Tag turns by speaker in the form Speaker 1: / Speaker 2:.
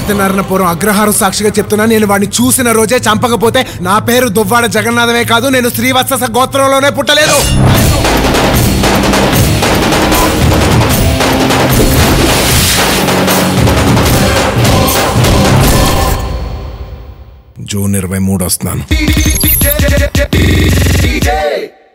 Speaker 1: సత్యనారాయణపురం అగ్రహారం సాక్షిగా చెప్తున్నా, నేను వాడిని చూసిన రోజే చంపకపోతే నా పేరు దువ్వాడ జగన్నాథమే కాదు, నేను శ్రీవత్స గోత్రంలోనే పుట్టలేదు. జూన్ 23 వస్తున్నాను.